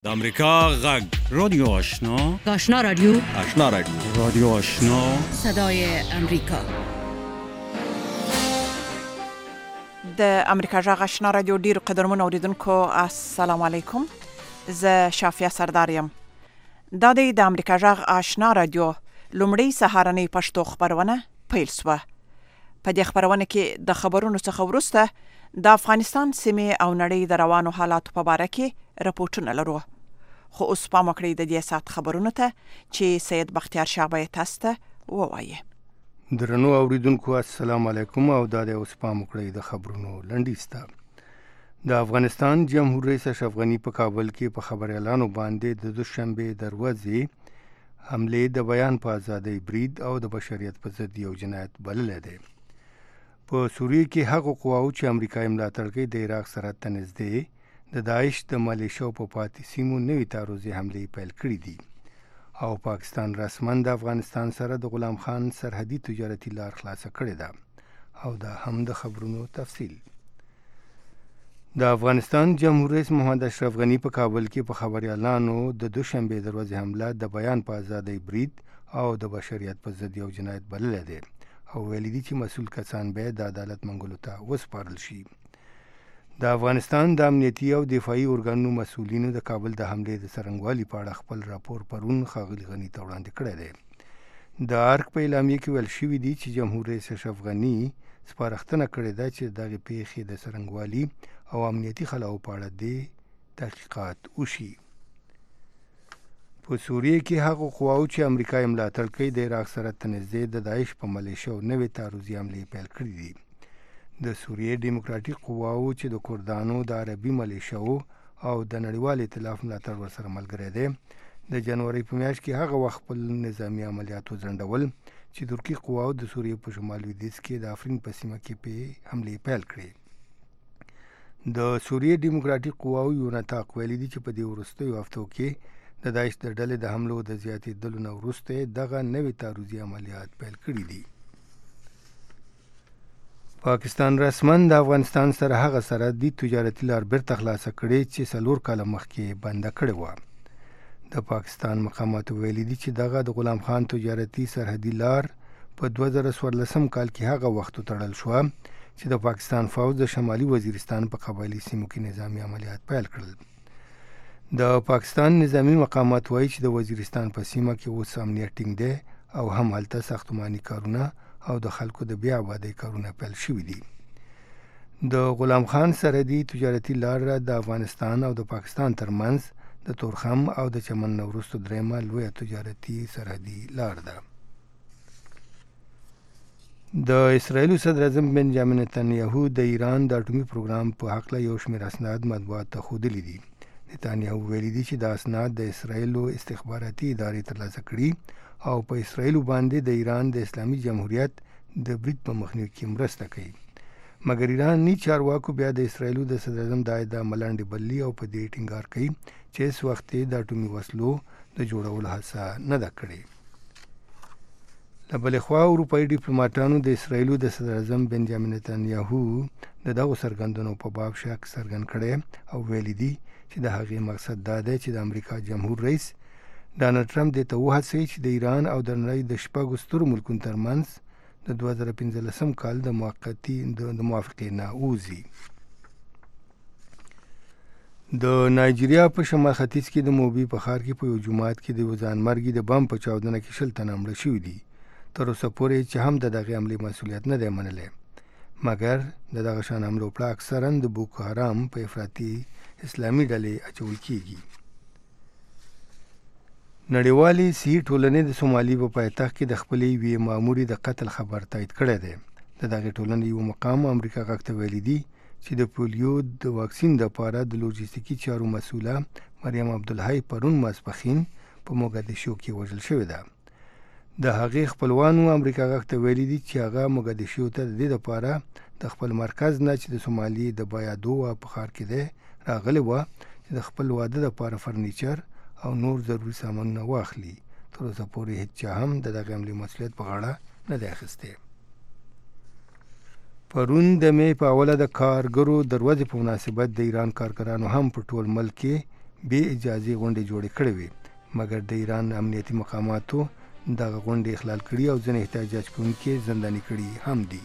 د امریکا غږ رادیو آشنا، آشنا رادیو، آشنا رادیو، رادیو آشنا، صدای امریکا. د امریکا غږ آشنا رادیو ډیرو قدرمنو اوریدونکو السلام علیکم. زه شافیا سردار یم. دا د امریکا غږ آشنا رادیو لومړی سهارنۍ پښتو خبرونه پیل شوه. په دې خبرونه کې د خبرونو څخه وروسته د افغانستان سیمې او نړۍ د روانو حالاتو په اړه کې راپورټونه لرو. خو اوس پام وکړئ د دې سات خبرونو ته چې سید بختیار شاه به تاسو ته ووایي. درنو اوریدونکو السلام علیکم او دا د اوس پام وکړئ د خبرونو لنډیسته. د افغانستان جمهور رئیس اشرف غنی په کابل کې په خبريالانو باندې د دوشنبه دروازې حمله د بیان په ازادۍ برید او د بشریت په ضد یو جنایت بللی دی. په سوریه کې هغه قواو چې امریکا ملاتړ کوي د عراق سرحد ته نږدې د داعش د ملیشو په پاتې سیمو نوې تعرضي حملې پیل کړې دي او پاکستان رسماً د افغانستان سره د غلام خان سرحدي تجارتي لار خلاصه کړې ده. او دا هم د خبرونو تفصیل. د افغانستان جمهور رئیس محمد اشرف غنی په کابل کې په خبريالانو د دوشنبه دروازې حمله د بیان په ازادۍ برید او د بشریت په ضد یو جنایت بللی دی او ویلي دي چې مسؤل کسان به د عدالت منګولو ته وسپارل شي. د افغانستان د امنیتي او دفاعي ارګانونو مسؤلینو د کابل د حملې د څرنګوالي په اړه خپل راپور پرون ښاغلي غني ته وړاندې کړی دی. د ارګ په اعلامیه کې ویل شوي دي چې جمهور رئیس اشرف غني سپارښتنه کړې ده چې دغه پیښې د څرنګوالي او امنیتي خلاو په اړه د تحقیقات وشي. په سوریه کې هغه قواو چې امریکا یې ملاتړ کوي د عراق سرحد ته نږدې د داعش په ملیشو نوې تعرضي حملې پیل کړي دي. د سوریې ډیموکراتیک قواو چې د کردانو د عربي ملیشو او د نړیوال ائتلاف ملاتړ ورسره ملګری دی د جنوري په میاشت کې هغه وخت خپل نظامي عملیات وځنډول چې ترکي قواو د سوریې په شمال لویدیځ کې د افرین په سیمه کې په حملې پیل کړې. د سوریې ډیموکراتیک قواو یو نطاق ویلي دي چې په دې وروستیو هفتو کې د داعش د ډلې د حملو د زیاتېدلو نه وروسته دغه نوې تعرضي عملیات پیل کړي دي. پاکستان رسماً د افغانستان سره هغه سرحدي تجارتي لار بیرته خلاصه کړې چې 4 کاله مخکې بنده کړې وه. د پاکستان مقاماتو ویلي دي چې دغه د غلام خان تجارتي سرحدي لار په 2014 کال کې هغه وخت تړل شوه چې د پاکستان فوج د شمالي وزیرستان په قبایلي سیمو کې نظامی عملیات پیل کړل. د پاکستان نظامی مقامات وایي چې د وزیرستان په سیمه کې اوس امنیت ټینګ دی او هم هلته ساختماني کارونه او د خلکو د بیا آبادۍ کارونه پیل شوي دي. د غلام خان سرحدي تجارتي لار د افغانستان او د پاکستان ترمنځ د تورخم او د چمن نه وروسته درېیمه لویه تجارتي سرحدي لار ده. د اسرائیلو صدر اعظم بنجامین نتانیاهو د ایران د اټومي پروګرام په هکله یو شمېر اسناد مطبوعات ته ښودلي دي. نتانیاهو ویلي دي چې د اسناد د اسرائیلو استخباراتي ادارې ترلاسه کړي او په اسرائیلو باندې د ایران د اسلامي جمهوریت د برید په مخنیوي کې مرسته کوي. مګر ایراني چارواکو بیا د اسرائیلو د صدر اعظم د عایده ملنډې بللي او په دې ټینګار کوي چې هېڅ وخت یې د اټومي وسلو د جوړولو هڅه نه ده کړې. له بلې خوا اروپایي ډیپلوماټانو د اسرائیلو د صدر اعظم بنجامین نتانیاهو د دغو څرګندونو په باب شک څرګند کړی او ویلي دي چې د هغې مقصد دا دی چې د امریکا جمهور رئیس ډانلډ ټرمپ دې ته وهڅوي چې د ایران او د نړۍ د 6 سترو ملکونو ترمنځ د 2015 کال د موافقې نه ووځي. د نایجیریا په شمال ختیځ کې د موبي په ښار کې په یو جومات کې د یو ځانمرګي د بم په چاودنه کې 20 تنه مړه شوي دي. تر اوسه پورې چې هم د دغې حملې مسؤلیت نه دی منلی، مګر د دغه شان حملو پړه اکثراً د بوکو حرام په افراطي اسلامي ډلې اچول کېږي. نړیوالې صحي ټولنې د سومالي په پایتخت کې د خپلې یوې مامورې د قتل خبر تایید کړی دی. د دغې ټولنې یو مقام امریکا غږ ته ویلي دي چې د پولیو د واکسین دپاره د لوجستیکي چارو مسؤله مریم عبدالحی پرون ماسپښین په موګدیشو کې وژل شوې ده. د هغې خپلوانو امریکا غږ ته ویلي دي چې هغه موګدیشو ته د دې دپاره د خپل مرکز نه چې د سومالي د بایادووا په ښار کې دی راغلې وه چې د خپل واده دپاره فرنیچر او نور ضروري سامانونه واخلي. تر اوسه پورې هیڅ چا هم د دغې حملې مسؤلیت په غاړه نه دی اخیستی. پرون د مې په اوله د کارګرو د ورځې په مناسبت د ایران کارګرانو هم په ټول ملک کې بې اجازه غونډې جوړې کړې وې، مګر د ایران امنیتي مقاماتو دغه غونډې اخلال کړي او ځینې احتجاج کوونکي زنداني کړي هم دي.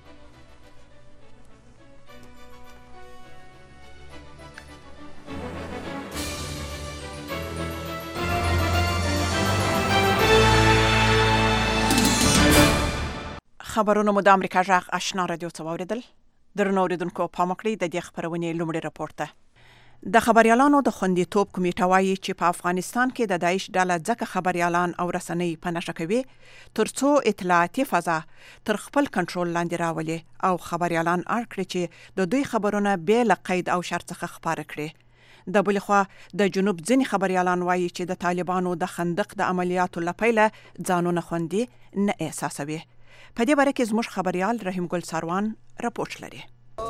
خبرونه مو د امریکا جغ آشنا رادیو څخه واوریدل. درنو اوریدونکو پام وکړئ د دې خبرونې لومړی راپور ته. د خبريالانو د خوندیتوب کمیټه وايي چې په افغانستان کې د داعش ډله ځکه خبريالان او رسنۍ په نشه کوي ترڅو اطلاعاتي فضا تر خپل کنټرول لاندې راولي او خبريالان اړ کړي چې د دوی خبرونه بې له قید او شرط څخه خبره کړي. د بل خوا د جنوب ځینې خبريالان وايي چې د طالبانو د خندق د عملیاتو لپاره ځانونه خوندي نه احساسوي. په دې باره کې زموږ خبريال رحیم ګل ساروان راپورټ لري.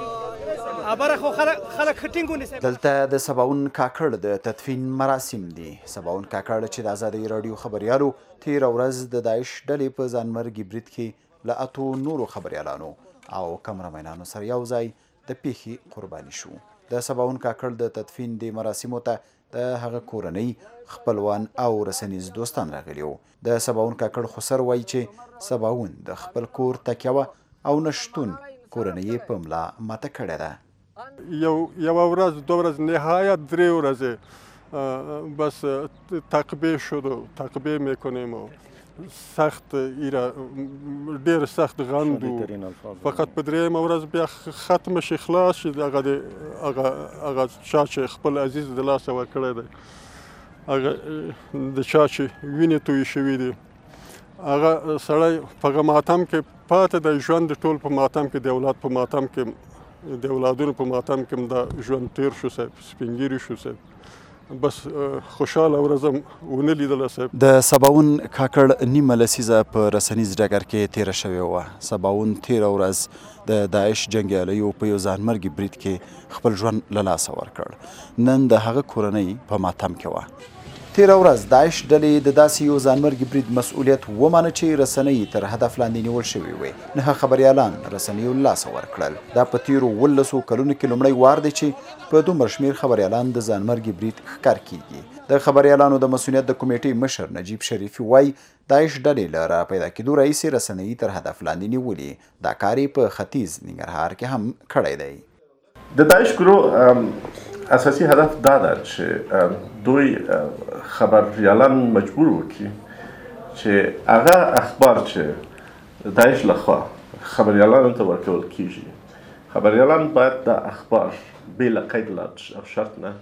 دلته د سباون کاکړ د تدفین مراسم دي. سباون کاکړ چې د آزادۍ رادیو خبريالو تیر ورځ د داعش ډلې په ځانمرګي برید کې له اتو نورو خبريالانو او کمرمنانو سره یو ځای د پیښې قرباني شو. د سباون کاکړ د تدفین د مراسمو ته د هغه کورنۍ، خپلوان او رسنیز دوستان راغلي وو. د سباون کاکړ خسر وایي چې سباون د خپل کور تکیه او نشتون کورنۍ په ملا ماته کړې ده. یو ورځ، دو ورځ، نهایت 3 ورځې بس تعقیب شد. تعقیب میکنیم و سخت ایرا ډیر سخت غند و فقط په 3 ورځ بیا ختم شي، خلاص شي. هغه چا چې خپل عزیز د لاسه ورکړی دی، هغه د چا چې وینې توی شوي دي، هغه سړی په هغه ماتم کې پاتې د ژوند ټول په ماتم کې، د اولاد په ماتم کې، د اولادونو په ماتم کې د ژوند تیر شو صاحب، سپینګیری شو صاحب. بس خوشاله ورځم ونه لیدله صاحب. د سباون کاکړ نیمه لسیزه په رسنیز ډګر کې تیره شوې وه. سباون تیره ورځ د داعش جنګیالیو په یو ځانمرګي برید کې خپل ژوند له لاسه ورکړ. نن د هغه کورنۍ په ماتم کې وه. تیره ورځ داعش ډلې د داسې یو ځانمرګي برید مسؤلیت ومانه چې رسنۍ تر هدف لاندې نیول شوي وې. 9 خبريالان رسنیو لاسه ورکړل. دا په تیرو 18 کلونو کې لومړی وار دی چې په دومره شمېر خبريالان د ځانمرګي برید ښکار کیږي. د خبريالانو د مسؤلیت د کمیټې مشر نجیب شریفي وایي داعش ډلې له را پیدا کېدو راهیسې رسنۍ تر هدف لاندې نیولې. دا کار یې په ختیځ ننګرهار کې هم کړی دی. د داعش ګروه اساسي هدف دا ده چې دوی خبريالان مجبور وکړي چې هغه اخبار چې داعش لخوا خبريالانو ته ورکول کیږي، خبريالان باید د اخبار بې له قید او شرط نه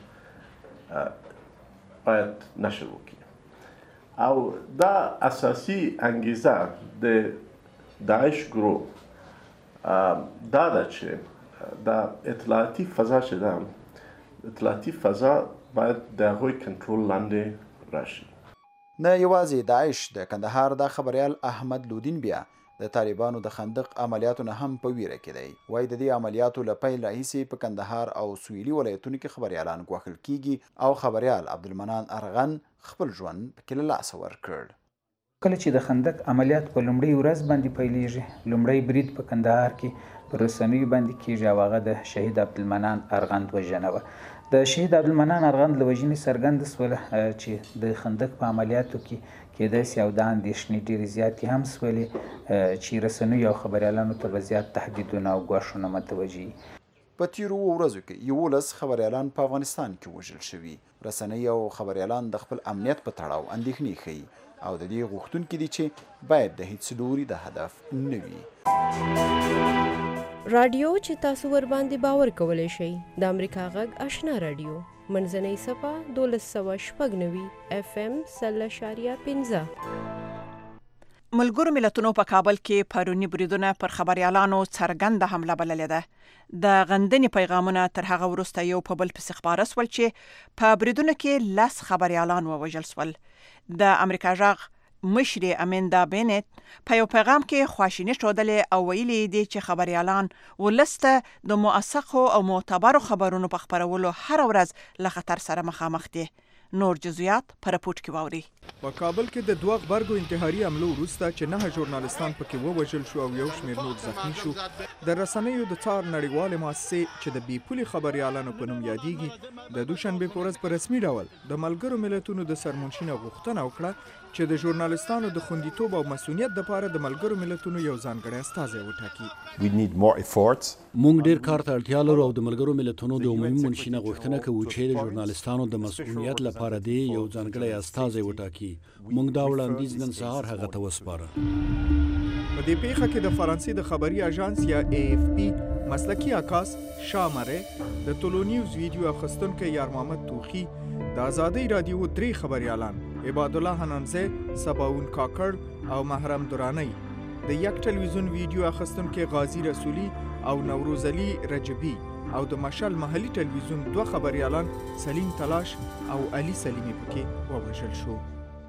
باید نشر وکړي. او دا اساسي انګیزه د داعش ګروه دا ده چې دا اطلاعاتي فضا چې ده، اطلاعاتي فضا باید د هغوی کنټرول لاندې راشي. نه یوازې داعش، د کندهار د خبريال احمد لودین بیا د طالبانو د خندق عملیاتو نه هم په ویره کې دی. وایي د دې عملیاتو له پیل راهیسې په کندهار او سویلي ولایتونو کې خبريالان ګواښل کیږي او خبريال عبدالمنان ارغن خپل ژوند پکې له لاسه ورکړ. کله چې د خندق عملیات په لومړۍ ورځ باندې پیلېږي، لومړی برید په کندهار کې پر رسنیو باندې کېږي او هغه د شهید عبدالمنان ارغند وژنه وه. د شهید عبدالمنان ارغند له وژنې څرګنده شوله چې د خندق په عملیاتو کې کېدای شي او د اندېښنې ډېرې زیاتې هم شولې چې رسنیو او خبريالانو ته به زیات تهدیدونه او ګواښونه متوجه وي. په تیرو ورځو کې 11 خبريالان په افغانستان کې وژل شوي. رسنۍ او خبريالان د خپل امنیت په تړاو اندېښنې ښیي او د دې غوښتونکي دي چې باید د هیڅ لوري د هدف نه وي. رادیو چې تاسو ور باندې باور کولای شئ د امریکا غږ آشنا رادیو منځنۍ صفه 1290 FM 0.15. ملګرو ملتونو په کابل کې پرونی بریدونه پر خبريالانو څرګنده حمله بللې ده. د غندنې پیغامونه تر هغه وروسته یو په بل پسې خپاره سول چې په بریدونو کې 10 خبريالان ووژل سول. د امریکا غږ مشر امیندا بینت په یو پیغام کې خواشیني ښودلې او ویلي دي چې خبريالان ولسته د موثقو او معتبرو خبرونو په خپرولو هر ورځ له خطر سره مخامخ دي. نور جزئیات په راپورټ کې واوري. په کابل کې د دوه غبرګو انتحاري حملو وروسته چې 9 ژورنالستان پکې ووژل شو او یو شمېر نور زخمي شو، د رسنیو د څار نړیوالې مؤسسې چې د بې پولې خبریالانو په نوم یادېږي د دوشنبې په ورځ په رسمي ډول د ملګرو ملتونو د سرمنشي نه غوښتنه وکړه چې د ژورنالستانو د خوندیتوب او مسؤلیت لپاره د ملګرو ملتونو یو ځانګړی استازی وټاکي. موږ ډیر کار ته اړتیا لرو او د ملګرو ملتونو د عمومي منشي نه غوښتنه کوو چې د ژورنالستانو د مسؤلیت لپاره دی یو ځانګړی استازی وټاکي. موږ دا وړاندیز نن سهار هغه ته وسپاره. په دې پیښه کې د فرانسې د خبري اژانس یا AFP مسلکي عکاس شامره، د ټولو نیوز ویډیو اخیستونکی یار محمد توخی، د آزادۍ رادیو 3 خبریالان عباد الله حنانزه، سباون کاکړ او محرم درانی، د یک ټلویزیون ویډیو اخیستونکی غازی رسولی او نوروز علي رجبی او د مشال محلي ټلویزیون 2 خبریالان سلیم تلاش او علي سلیمی پکې ووژل شو.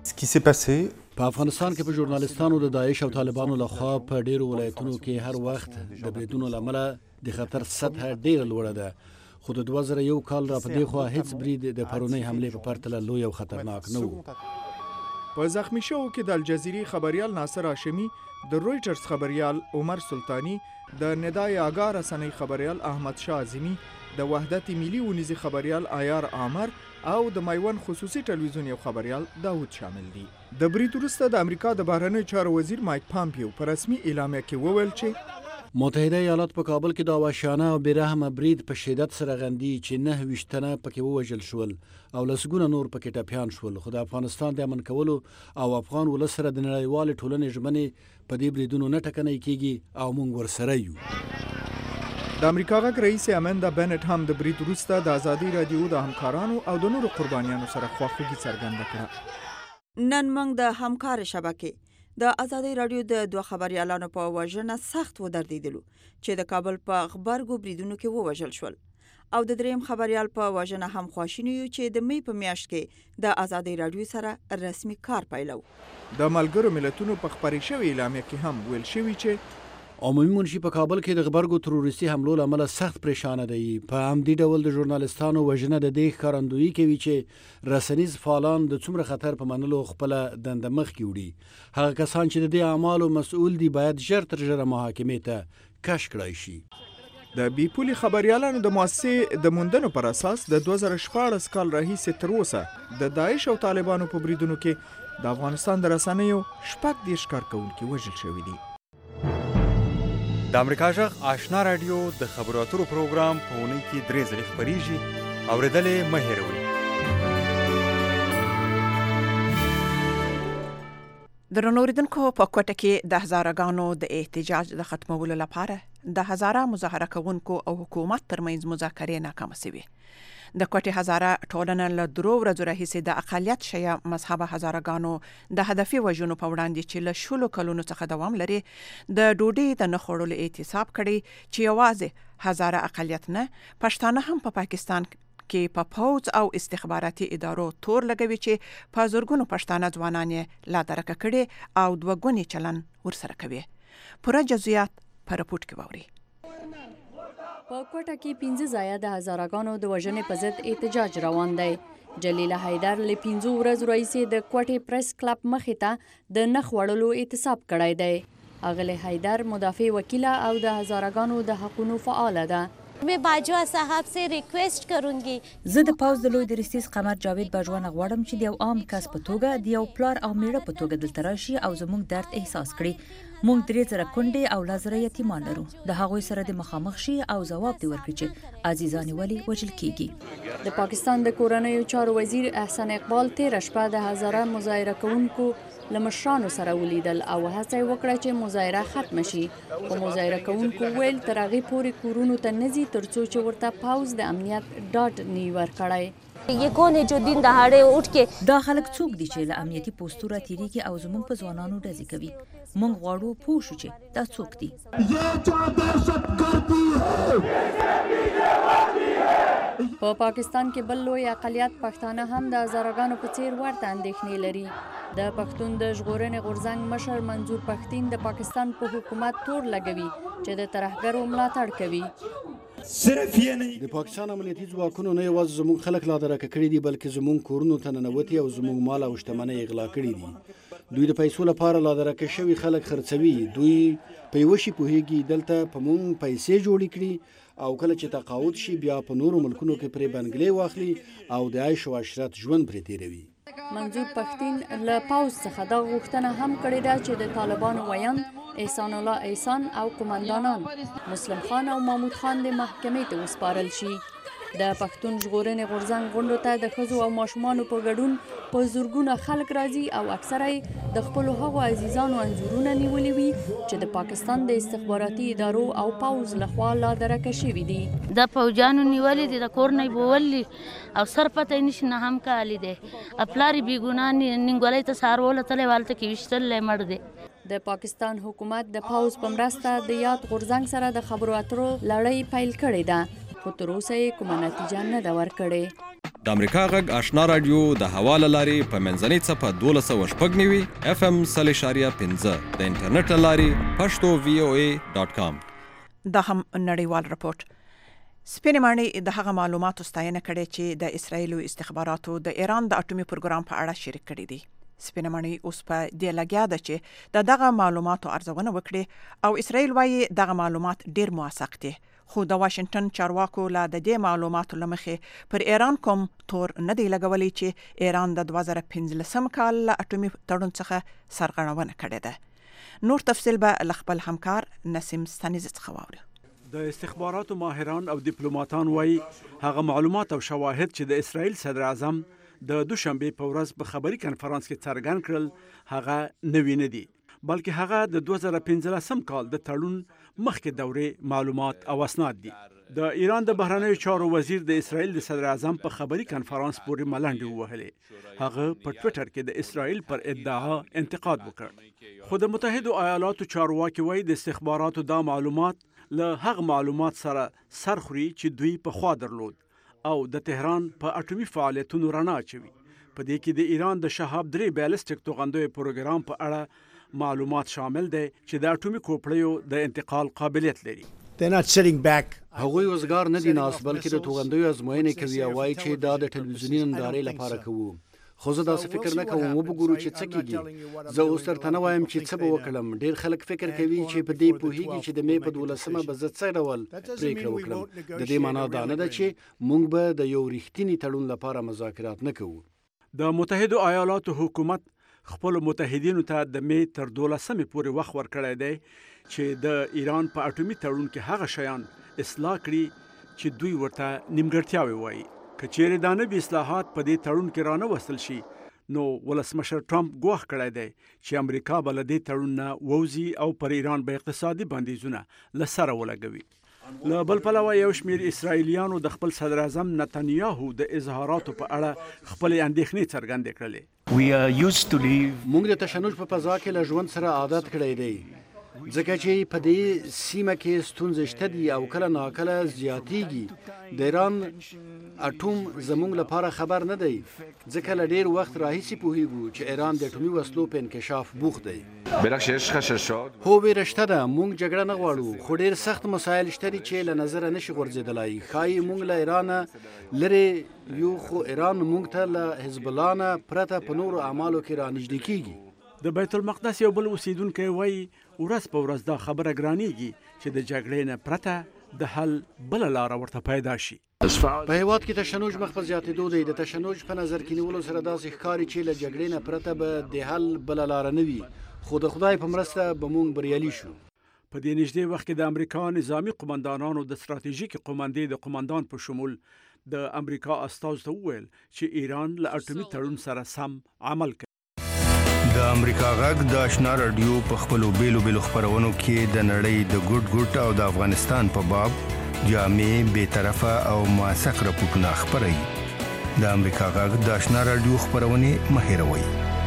په افغانستان کې په ژورنالستانو د داعش او طالبانو لخوا په ډیرو ولایتونو کې هر وخت د بریدونو له امله د خطر سطحه ډیره لوړه ده، خو د 2001 کال را په دې خوا هیڅ برید د پرونۍ حملې په پرتله لوی او خطرناک نه و. په زخمی شوو کې د الجزیرې خبریال ناصر هاشمي، د رویټرز خبریال عمر سلطانی، د ندای آگاه رسنۍ خبریال احمد شاه عظیمی، د وحدت ملی ونیزي خبریال عیار عامر او د میوند خصوصي ټلویزیون یو خبریال داود شامل دي. د برید وروسته د امریکا د بهرنیو چارو وزیر مایک پامپیو په رسمي اعلامیه کې وویل چې متحده ایالات په کابل کې د وحشیانه او بېرحمه برید په شدت سره غندي چې 29 تنه پکې ووژل شول او لسګونه نور پکې ټپیان شول، خو د افغانستان د امن کولو او افغان ولس سره د نړیوالې ټولنې ژمنې په دې بریدونو نه ټکنۍ کیږي او موږ ورسره یو. د امریکا غږ رئیس اماندا بنټ هم د برید وروسته د آزادۍ رادیو د همکارانو او د نورو قربانیانو سره خواخوږي څرګنده کړه. نن موږ د همکار شبکې د آزادۍ رادیو د 2 خبریالانو په وژنه سخت ودرېدلو چې د کابل په غبرګو بریدونو کې ووژل شول او د دریم خبریال په وژنه هم خواشینی یو چې د می په میاشت کې د آزادۍ رادیو سره رسمي کار پیلو. د ملګرو ملتونو په خبري شوی اعلامیه کې هم ویل شوی چې عمومي منشي په کابل کې د غبرګو تروریستي حملو له امله سخت پریشانه دی. په همدې ډول د ژورنالستانو وژنه د دې ښکارندویي کوي چې رسنیز فعالان د څومره خطر په منلو خپله دنده مخکې وړي. هغه کسان چې د دې اعمالو مسؤل دي باید ژر تر ژره محاکمې ته کش کړای شي. د بې پولې خبریالانو د مؤسسې د موندنو پر اساس د 2014 کال راهیسې تر اوسه د داعش او طالبانو په بریدونو کې د افغانستان د رسنیو 14 کارکونکي وژل شوي دي. د امریکا غږ آشنا رادیو د خبرو اترو پروګرام په اونۍ کې 3 ځلې خپریږي، اورېدلې مه هېروئ. درنو اوریدونکو، په کوټه کې د هزارهګانو د احتجاج د ختمولو لپاره د هزاره مظاهره کوونکو او حکومت ترمنځ مذاکرې ناکامه شوې. د کوټې هزاره ټولنه له 3 ورځو راهیسې د اقلیت شیعه مذهبه هزارهګانو د هدفي وژنو په وړاندې چې له 10 کلونو څخه دوام لري د ډوډۍ د نه خوړلو اعتصاب کړی چې یوازې هزاره اقلیت نه، پښتانه هم په پاکستان کې په پوځ او استخباراتي ادارو تور لګوي چې په زورګونو پښتانه ځوانان یې لا درکه کړي او دوه ګونی چلن ورسره کوي. پوره جزئیات په رپورټ کې ووري. په کوټه کې 15 ځایه د هزارهګانو د وژنې په ضد احتجاج روان دی. جلیله حیدر له 15 ورځو راهیسې د کوټې پریس کلب مخې ته د نه خوړلو اعتصاب کړی دی. اغله حیدر مدافع وکیله او د هزارهګانو د حقوقو فعاله ده. मैं बाजवा साहब से रिक्वेस्ट करूंगी. زه د پاوز د لوی درستیز قمر جاوید باجوانه غواړم چې د یو عام کس په توګه د یو پلار او میړه په توګه دلته راشي او زموږ درد احساس کړي. موږ 3000 کونډې او لازره یتیمان لرو. د هغوی سره د مخامخ شي او ځواب دی ورکړي چې عزیزان ولی وژل کیږي. د پاکستان د کورنیو چارو وزیر احسان اقبال 13 شپه د هزاره مظاهره کوونکو له مشرانو سره ولیدل او هڅه وکړه چې مظاهره ختم شي. او مظاهره کوونکو ویل تر هغې پورې کورونو ته نه ځي ترڅو چې ورته پاوز د امنیت ډاډ نه وي ورکړی. ये कौन है जो दिन दहाड़े उठ के دا خلک څوک دي چې له امنیتي پوسټو راتېریږي او زموږ په ځوانانو ډزې کوي. موږ غواړو پوه شو چې دا څوک دي. په پاکستان کې بل لوی اقلیت پښتانه هم د هزارهګانو په څیر ورته اندېښنې لري. د پښتون د ژغورنې غورځنګ مشر منظور پښتین د پاکستان په حکومت تور لګوي چې د ترهګرو ملاتړ کوي. صرف یې نه د پاکستان امنیتي ځواکونو نه یوازې زموږ خلک لا درکه کړي دي بلکې زموږ کورونو ته ننوتي او زموږ مال او شتمنۍ اغلا کړي دي دوی د پیسو لپاره لا درکه شوي خلک خرڅوي دوی په یوه شي پوهېږي دلته په موږ پیسې جوړې کړي او کله چې تقاعد شي بیا په نورو ملکونو کې پرې بنګلې واخلي او د عیش او عشرت ژوند پرې تیروي منظور پښتين له پاوز څخه دا غوښتنه هم کړې ده چې د طالبانو ویاند احسان الله احسان او قومندانان مسلم خان او محمود خان د محکمې ته وسپارل شي د پښتون ژغورنې غورځنګ غونډو ته د ښځو او ماشومانو په ګډون په زورګونه خلک راځي او اکثره یې د خپلو هغو عزیزانو انځورونه نیولي وي چې د پاکستان د استخباراتي ادارو او پوځ لخوا لا درکه شوي دي د پوجانو نیولي دي د کور نه بوولي او سر پته نشي نه هم کالی دی خپلاري بیګونه نیولای ته سارول تلې والته کې وشتل مړ دی د پاکستان حکومت د پوځ په مرسته د یاد غورځنګ سره د خبرو اترو لړۍ پیل کړې ده خو تر اوسه یې کومه نتیجه نه ده ورکړې د امریکا غږ آشنا رادیو د حواله لارې په منځنۍ څپه 12.15 FM 3.15 د انټرنیټ لارې pashto.voa.com دا هم نړیوال رپورت سپینې ماڼۍ د هغه معلوماتو ستاینه کړې چې د اسرایلو استخباراتو د ایران د اټومي پروګرام په اړه شریک کړي دي سپینې ماڼۍ اوس په دې لګیا ده چې دغه معلوماتو ارزونه وکړي او اسرایل وايي دغه معلومات ډیر موثق دي خو د واشنگټن چارواکو لا د دې معلوماتو لمخې پر ایران کوم تور نه دی لګولي چې ایران د 2015 کال له اټومي تړون څخه سرغړونه کړې ده نور تفصیل به خپل همکار نسیم ستانیز څخه واوري د استخباراتو ماهران او ډیپلوماټان وايي هغه معلومات او شواهد چې د اسرائیل صدر اعظم د دوشنبه په ورځ په خبري کنفرانس کې څرګند کړل هغه نوی نه دي بلکې هغه د 2015 کال د تړون مخکې دورې معلومات او اسناد دي د ایران د بهرنیو چارو وزیر د اسرائیل د صدر اعظم په خبري کنفرانس پورې ملنډې ووهلې هغه په ټوئیټر کې د اسرائیل پر ادعا انتقاد وکړ خو د متحده ایالاتو چارواکي وايي د استخباراتو دا معلومات له هغه معلومات سره سرخوري چې دوی په خوا درلود او د تهران په اټومي فعالیتونو رڼا اچوي په دې کې د ایران د شهاب 3 بیلسټیک توغندیو پروګرام په اړه معلومات شامل دي چې د اټومي کوپړیو د انتقال قابلیت لري هغوی وزګار نه دي ناس بلکې د توغندیو ازموینې کوي او وايي چې دا د ټلویزیوني نندارې لپاره کوو خو زه داسې فکر نه کوم وګورو چې څه کیږي زه اوس درته نه وایم چې څه به وکړم ډیر خلک فکر کوي چې په دې پوهیږي چې د مې په 12مه به زه څه ډول پریکړه وکړم د دې معنا دا نه ده چې موږ به د یو ریښتینی تړون لپاره مذاکرات نه کوو د متحده ایالاتو حکومت خپل متحدینو ته د مې تر 12مې پورې وخت ورکړی دی چې د ایران په اټومي تړون کې هغه شیان اصلاح کړي چې دوی ورته نیمګړتیاوې وایي که چیرې دا نوي اصلاحات په دې تړون کې رانه وصل شي نو ولسمشر ټرمپ ګواښ کړی دی چې امریکا به له دې تړون نه ووځي او پر ایران به اقتصادي بندیزونه له سره ولګوي له بل پلوه یو شمېر اسرائیلیانو د خپل صدر اعظم نتنیاهو د اظهاراتو په اړه خپلې اندېښنې څرګندې کړلې موږ د تشنج په فضا کې له ژوند سره عادت کړی دی ځکه چې په دې سیمه کې ستونزې شته دي او کله ناکله زیاتیږي د ایران اټوم زموږ لپاره خبر نه دی ځکه له ډیر وخت راهیسې پوهیږو چې ایران د اټومي وسلو په انکشاف بوخت دی هو ویره شته ده موږ جګړه نه غواړو خو ډیر سخت مسایل شته دي چې له نظره نشي غورځېدلی ښایي موږ له ایران لرې یو خو ایران موږ ته له حزب الله نه پرته په نورو اعمالو کې رانږدې کیږي د بیت المقدس یو بل اوسیدونکی وایي ورځ په ورځ دا خبره ګرانیږي چې د جګړې نه پرته د حل بله لاره ورته پیدا شي په هیواد کې تشنج مخ په زیاتېدو دی د تشنج په نظر کې نیولو سره داسې ښکاري چې له جګړې نه پرته به د حل بله لاره نه وي خو د خدای په مرسته به موږ بریالي شو په دې نږدې وخت کې د امریکا نظامی قومندانانو د ستراتیژیکي قومندې د قومندان په شمول د امریکا استازو ته وویل چې ایران له اټومي تړون سره سم عمل کوي د امریکا غږ د آشنا رادیو په خپلو بیلو خپرونو کې د نړۍ د ګډ او د افغانستان په باب جامع بیطرفه او موثق راپورټونه خپروي د امریکا غږ د آشنا رادیو خپرونې مه هېروئ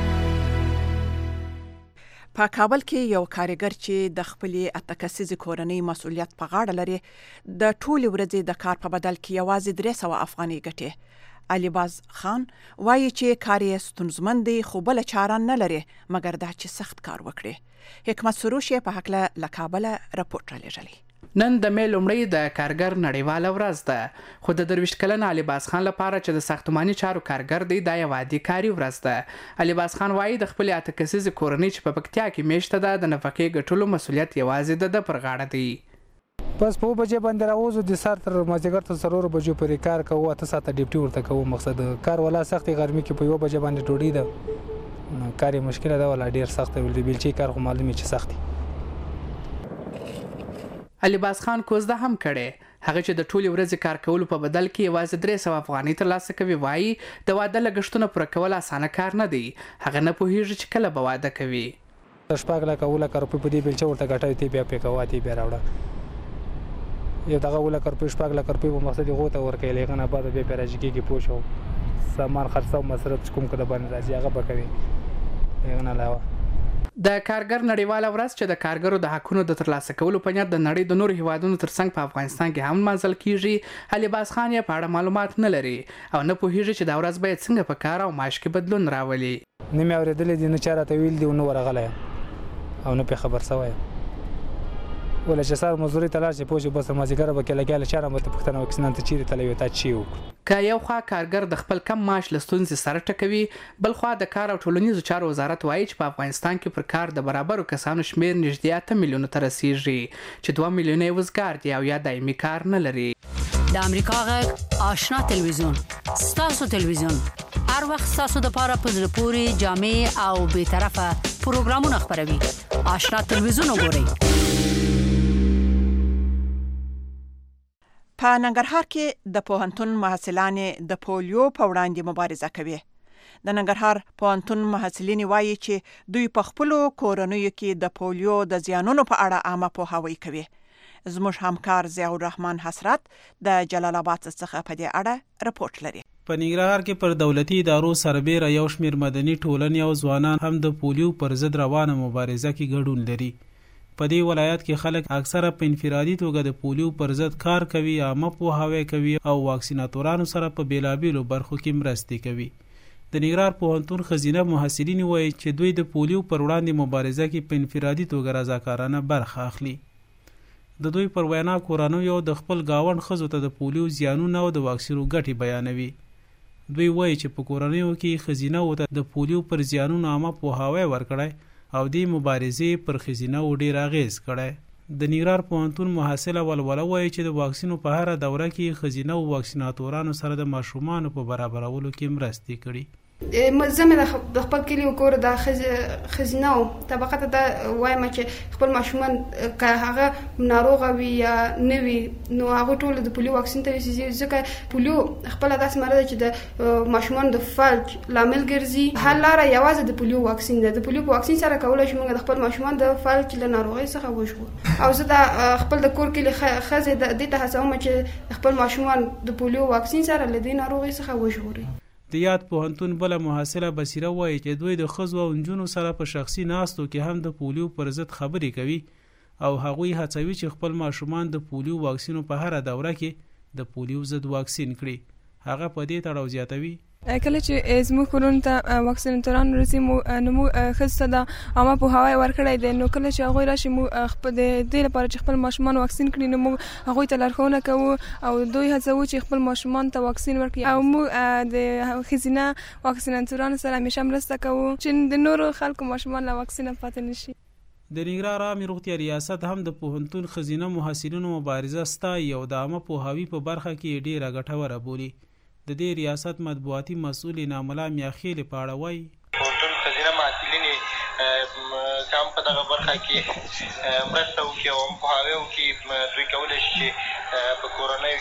په کابل کې یو کارګر چې د خپلې اتکسیزې کورنۍ مسؤلیت په غاړه لري د ټولې ورځې د کار په بدل کې یوازې 300 افغانۍ ګټي علیباز خان وایي چې کار یې ستونزمن دی خو بله چاره نه لري مګر دا چې سخت کار وکړي. حکمت سروش یې په هکله له کابله راپورټ رالیږلی. نن د مې لومړی د کارګر نړیواله ورځ ده خو د 23 کلن علیباز خان لپاره چې د ساختماني چارو کارګر دی دا یوه عادي کاري ورځ ده. علیباز خان وایي د خپلې 8 کسیزې کورنۍ چې په پکتیا کې میشته ده د نفقې ګټلو مسؤلیت یوازې د پر غاړه دی. بس په بجې باندې راوځو د سار تر مازدیګر تر 3 بجو پورې کار کوو 8 ساعته ډیوټي ورته کوو. مقصد کار ولا سختي ګرمي کې په 1 بجې باندې ډوډۍ ده کار مشکله ده ولا ډیر سخت ویل دی بیلچې کار خو معلومه چې سختي. علیباز خان کوزده هم کړي هغه چې د ټولې ورځې کار کولو په بدل کې یوازې 300 افغانۍ ترلاسه کوي. وایي د واده لګښتونه پوره کول اسانه کار نه دی. هغه نه پوهیږي چې کله به واده کوي. 4 لکه 2 لکه روپۍ په دې بیلچه ورته ګټوي تی بیا پې کوه تی بیا راوړه یو دغه 2 لکه روپۍ 4 لکه روپۍ په مقصد غوته ورکوي لغه نه بعد بیا پیراجي کېږي پوه شو سامان خرڅو مصرف کوم کده باندې راځي هغه به کوي لغه نه علاوه. د کارګر نړیواله ورځ چې د کارګرو د حقونو د ترلاسه کولو په نیت د نړۍ د نورو هیوادونو ترڅنګ په افغانستان کې هم لمانځل کیږي. علیباز خان یې په اړه معلومات نه لري او نه پوهیږي چې دا ورځ باید څنګه په کار او معاش کې بدلون راولي. نه مې اورېدلې دي نه چا راته ویل دي نو ورغلی او نه پې خبر سوی ولا چې سار مزدوري ته لاړ شي پوه شي بس مازدیګر به کله چاره به ته پوښتنه وکړي چې نن ته چیرې تللی وې تا چی وکړو. که یو خوا کارګر د خپل کم معاش له ستونزې سره ټکوي بل خوا د کار او ټولنیزو چارو وزارت وایي چې په افغانستان کې پر کار د برابرو کسانو شمیر نږدې 8 میلیونو ته رسیږي چې 2 میلیونه یې وزګار دي او یا دایمي کار نه لري. د امریکا غږ آشنا تلویزیون ستاسو تلویزیون هر وخت ستاسو دپاره په زړه پورې جامع او بېطرفه پروګرامونه خپروي. آشنا تلویزیون وګورئ. په ننګرهار کې د پوهنتون محصلانې د پولیو په وړاندې مبارزه کوي. د ننګرهار پوهنتون محصلین وایي چې دوی په خپلو کورنیو کې د پولیو د زیانونو په اړه عامه پوهاوی کوي. زموږ همکار ضیاء الرحمن حسرت د جلال آباد څخه په دې اړه راپورټ لري. په ننګرهار کې پر دولتي ادارو سربېره یو شمېر مدني ټولنې او ځوانان هم د پولیو پر ضد روانه مبارزه کې ګډون لري. په دې ولایت کې خلک اکثره په انفرادي توګه د پولیو پر ضد کار کوي، عامه پوهاوی کوي او واکسیناتورانو سره په بیلابیلو برخو کې مرستې کوي. د ننګرهار پوهنتون ښځینه محصلین وایي چې دوی د پولیو پر وړاندې مبارزه کې په انفرادي توګه رضاکارانه برخه اخلي. د دوی پر وینا کورنیو د خپل گاوند ښځو ته د پولیو زیانونه او د واکسینو ګټې بیانوي. دوی وایي چې په کورنیو کې ښځینه‌و ته د پولیو پر زیانونو عامه پوهاوی ورکړی او دې مبارزې پر ښځینه‌و ډېر اغېز کړی. د ننګرهار پوهنتون محصله ولوله وایي چې د واکسینو په هره دوره کې ښځینه‌و واکسیناتورانو سره د ماشومانو په برابرولو کې مرستې کړي. زه مې د خپل کلي کور د ښځینه‌و طبقه ته دا وایم چې خپل ماشومان که هغه ناروغه وي یا نه وي نو هغوی ټول د پولیو واکسین ته ویسي، ځکه پولیو خپله داسې مرض ده چې د ماشومانو د فلج لامل ګرځي. حل لاره یوازې د پولیو واکسین ده. د پولیو په واکسین سره کولی شو موږ د خپل ماشومان د فلج له ناروغۍ څخه وژغورو. او زه د خپل د کور کلي ښځې دې ته هڅوم چې خپل ماشومان د پولیو واکسین سره له دې ناروغۍ څخه وژغوري. د یاد پوهنتون بله محصله بصیره وایي چې دوی د ښځو او نجونو سره په شخصي ناستو کې هم د پولیو پر ضد خبرې کوي او هغوی هڅوي چې خپل ماشومان د پولیو واکسینو په هره دوره کې د پولیو ضد واکسین کړي. هغه په دې تړاو زیاتوي کله چې زموږ کورونو ته واکسیناتوران رسي نو موږ ښځو ته د عامه پوهاوی ورکړی دی. نو کله چې هغوی راشي موږ د دې لپاره چې خپل ماشومان واکسین کړي نو موږ هغوی ته لارښوونه کوو او دوی هڅوو چې خپل ماشومان ته واکسین ورکړي. او موږ د ښځینه واکسیناتورانو سره همیشه مرسته کوو چې د نورو خلکو ماشومان له واکسینه پاتې نشي. د ننګرهار عامې روغتیا ریاست هم د پوهنتون ښځینه محصلینو مبارزه ستایي او د عامه پوهاوي په برخه کې ډېره ګټوره بولي. د دې ریاست مطبوعاتي مسؤل ناملا میاخیل په اړه وایي پوهنتون ښځینه محصلینې هم په دغه برخه کې مرسته وکړي او پوهاوی وکړي. دوی کولی شي چې په کورنیو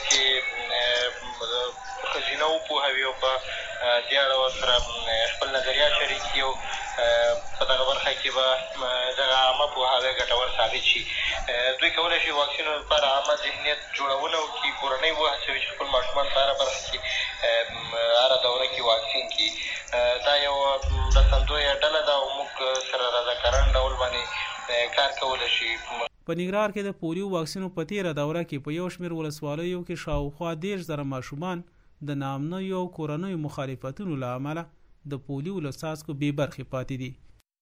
کې ښځینه وپوهوي او په دې اړه ورسره خپل نظریات شریک کړي او په دغه برخه کې به دغه عامه پوهاوی ګټور ثابت شي. دوی کولی شي واکسینو لپاره عامه ذهنیت جوړونه وکړي، کورنۍ وهڅوي چې خپل ماشومان په هره برخه کې هره دوره کې واکسین کړي. دا یو مرستندویه ډله ده او موږ سره رضاکارانه ډول باندې کار کولی شي. په ننګرهار کې د پولیو واکسینو په تېره دوره کې په یو شمېر ولسوالیو کې شاوخوا 10,000 ماشومان د نامنویو او کورنیو مخالفتونو له امله د پولیو له څاڅکو بې برخې پاتې دي.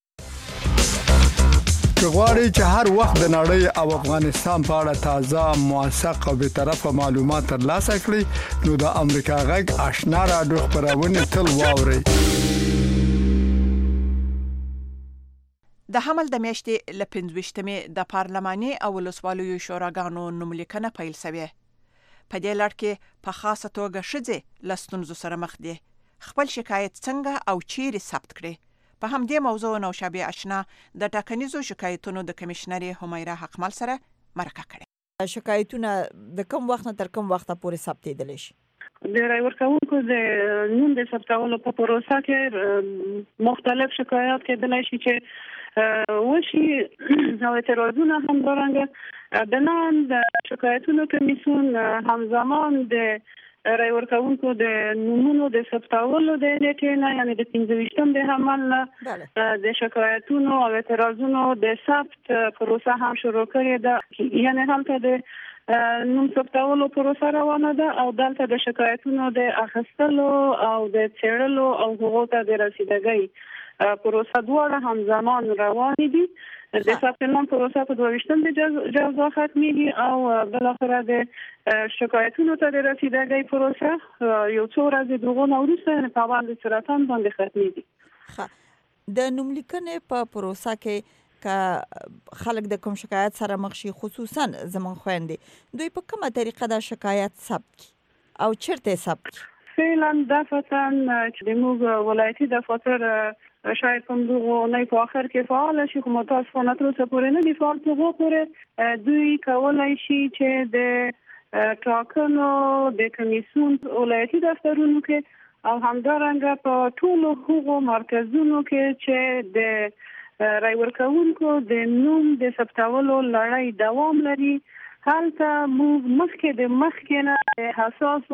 که غواړئ چې هر وخت د نړۍ او افغانستان په اړه تازه، موثق او بېطرفه معلومات ترلاسه کړئ نو د امریکا غږ آشنا راډیو خپرونې تل واورئ. د حمل د میاشتې له 25مې د پارلماني او ولسوالیو شوراګانو نوملیکنه پیل شوې. په دې لړ کې په خاصه توګه ښځې له ستونزو سره مخ دي. خپل شکایت څنګه او چیرې ثبت کړي؟ په همدې موضوع نوشابه آشنا د ټاکنیزو شکایتونو د کمشنري همیرا حقمل سره مرکه کړې. شکایتونه د کوم وخت نه تر کوم وخت پورې ثبتېدلی شي؟ د رای ورکوونکو د نوم د ثبتولو په پروسه کې مختلف شکایات کېدلی شي چې وشي او اعتراضونه هم دارنګه د نن د شکایتونو کمیسیون همزمان د رای ورکوونکو د نومونو د ثبتولو د نیټې نه یعنی د 25م د حمل نه د شکایتونو او اعتراضونو د ثبت پروسه هم شروع کړې ده. یعنی هلته د نوم ثبتولو پروسه روانه ده او دلته د شکایتونو د اخیستلو او د څېړلو او هغو ته د رسیدګۍ پروسه دواړه همزمان روانې دي. د ثبت نام پروسه په 22م د جوزا ختمېږي او بالاخره د شکایتونو ته د رسیدګۍ پروسه یو څو ورځې دغه وروسته په باندې سرطان باندې ختمېږي. د نوملیکنې په پروسه کې که خلک د کوم شکایت سره مخ شي خصوصا زمون خويندې دوی په کومه طریقه د شکایت ثبت او چیرته ثبت؟ فعلا دفتر چې موږ ولایتي دفتر شاید کوم دغه نه په اخر کې فعال شي کوم متاسفانه تر اوسه پورې نه دی فعال. هغه پورې دوی کولای شي چې د ټاکنو د کمیسیون ولایتي دفترونو کې او همدارنګه په ټولو هغو مرکزونو کې چې د رای ورکوونکو د نوم د ثبتولو لړۍ دوام لري هلته موږ مخکې نه حساسو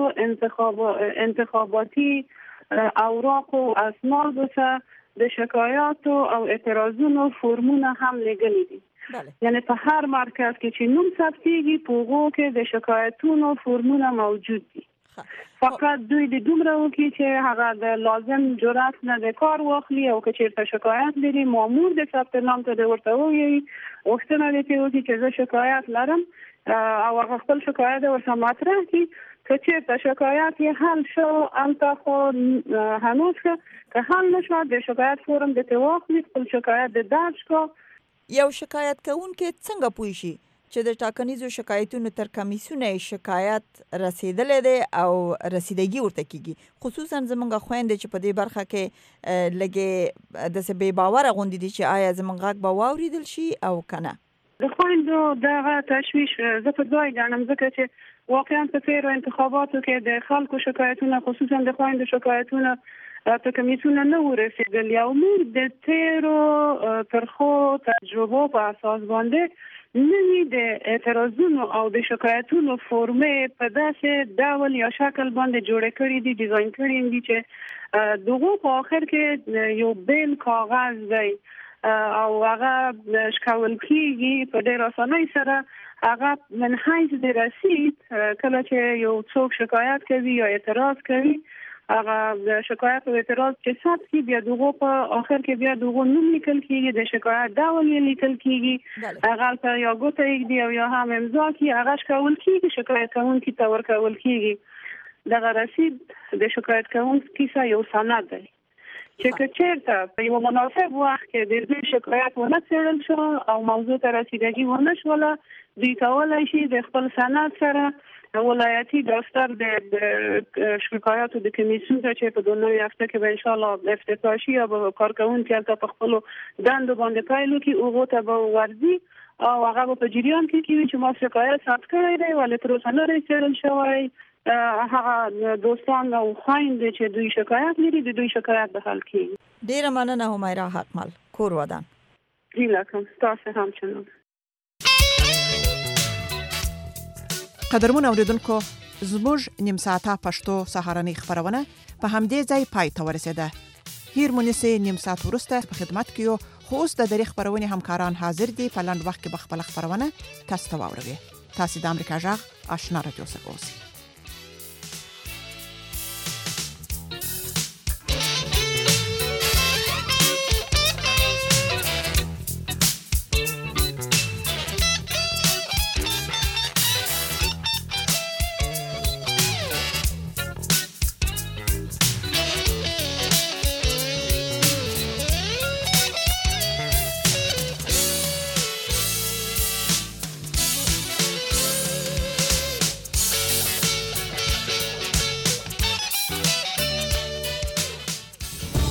انتخاباتي اوراق او اسناد سره د شکایاتو او اعتراضونو فورمونه هم لګلي دي. یعنی په هر مرکز کې چې نوم ثبتېږي په هغو کې د شکایتونو فورمونه موجود دي. فقط دوی د دومره وکړي چې هغه د لازم جرأت نه د کار واخلي او که چېرته شکایت لري مامور د ثبت نام ته د ورته ووایي غوښتنه دې وکړي چې زه شکایت لرم او هغه خپل شکایت ورته مطرح کړي. که چېرته شکایت یې حل شو هلته خو هنوز که حل نشو د شکایت فورم د ته واخلي خپل شکایت د درج کو. یو شکایت کوونکی څنګه پوه شي چې د ټاکنیزو شکایتونو تر کمیسیونه شکایت رسیدلې ده او رسیدګي ورته کیږي؟ خصوصا زمونږ خويندې چې په دې برخه کې لګي د څه بې باور غوندي دي چې آیا زمونږ غږ به واوریدل شي او کنه. د خويندو دغه تشویش زه په دوی ګڼم ځکه چې واقعا په تیرو انتخاباتو کې د خلکو شکایتونه خصوصا د خويندو شکایتونه په کمیسیون نه ورسېدل او موږ د تیرو ترخو تجربو په اساس باندې نوی د اعتراضونو او د شکایتونو فورمې په داسې ډول یا شکل باندې جوړ کړي دي ډیزاین کړي دي چې دغه په اخر کې یو بیل کاغذ دی او هغه شکول کیږي په ډېر اسانۍ سره. هغه من حیث د رسید کله چې یو څوک شکایت کوي یا اعتراض کوي هغه شکایت او اعتراض چې ثبت کی بیا دغه په اخر کې بیا دغه نوم لیکل کیږي د شکایت ډول یې لیکل کیږي هغه ته یا ګوته یې یا هم امضا کی هغه شکول کیږي شکایت کوونکی ته ورکول کیږي. دغه رسید د شکایت کوونکی څخه یو سند دی چې چېرته په یو مناسب وخت کې د دې شکایت ونه څېړل شو او موضوع ته رسیدګي ونه شوله دوی کولای شي د خپل سند سره ولایتي دفتر د شکایاتو د کمیسیون ته چې په دونوي هفته کې به ان شاء الله افتتاح شي او کارکونکي هلته په خپل دندو باندې پایلو کې هغه ته به ورځي او هغه په جریان کې چې ما شکایت ثبت کړی دی ولې تر اوسه نه رسېدل شوی هغه دوستان او خويندې چې دوی شکایت لري د دوی شکایت به حل کیږي. ډیره مننه همیرا حقمل کور ودان. هیله تاسو هم چنو. قدرمن اوریدونکو زموږ نیم ساعته پښتو سهارنۍ خبرونه په همدې ځای پای ته ورسېده. هیر مونږه نیم ساعت وروسته په خدمت کې یو خو د دری خبرونه همکاران حاضر دي په لاند وخت کې به خبرونه تاسو ته واوروي. تاسو د امریکا جغ آشنا رادیو څخه اوسئ.